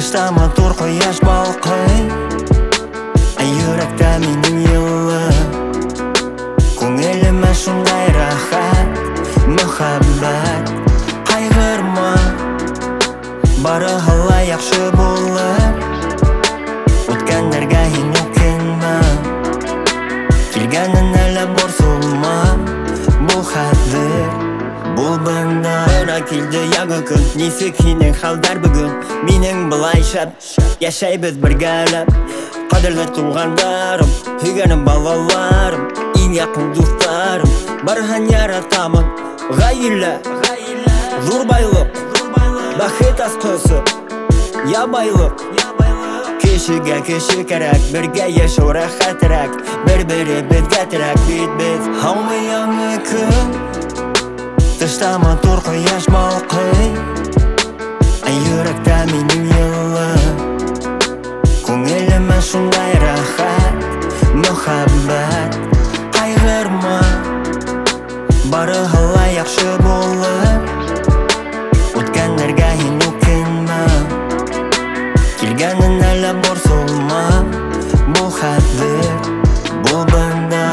Тышта матур кояш балкый, йөрәктә минем йылы. Күңелемә шундай рахат, мөхәббәт. Кайгырма, барыһы ла яхшы булыр. Үткәннәргә һин үкенмә, килгәнен әле борсылма. Бу хәзер, бул бында. Ана килде яңа көн, нисек һинең хәлдәр бүген? Минең былай шәп, яшәйбез бергәләп. Кадерле тугандарым, һөйгәнем балаларым, иң якын дусларым. Барыһын яратамын, гаилә, зур байлык, бәхет аскысы, ябайлык. Кешегә кеше кәрәк, бергә яшәү рәхәтрәк, бер-беребезгә терәк бит без. Һаумы яңа көн, тышта матур кояш балкый, йөрәктә минем йылы. Күңелемә шундай рәхәт, мөхәббәт. Кайгырма, барыһы ла яхшы булыр. Үткәннәргә һин үкенмә, килгәнен әле борсылма. Бу хәзер, бул бында.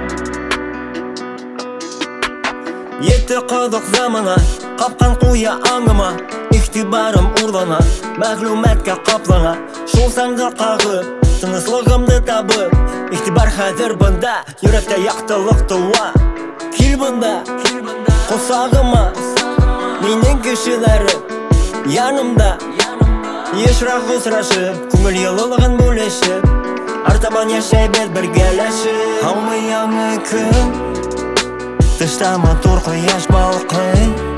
Етте кызык замана, капкан куя аңыма. Игътибарым урлана, мәгълүматкә каплана. Шул саңга кагып, тыныслыгымды табып. Игътибар хәзер бында, йөрәктә яктылык туа. Кил бында, косагыма, минең кешеләрем янымда. Ешрак очрашып, күңел йылылыгын бүлешеп, артабан яшәйбез бергәләшеп. Һаумы яңа көн, тышта матур кояш балкый,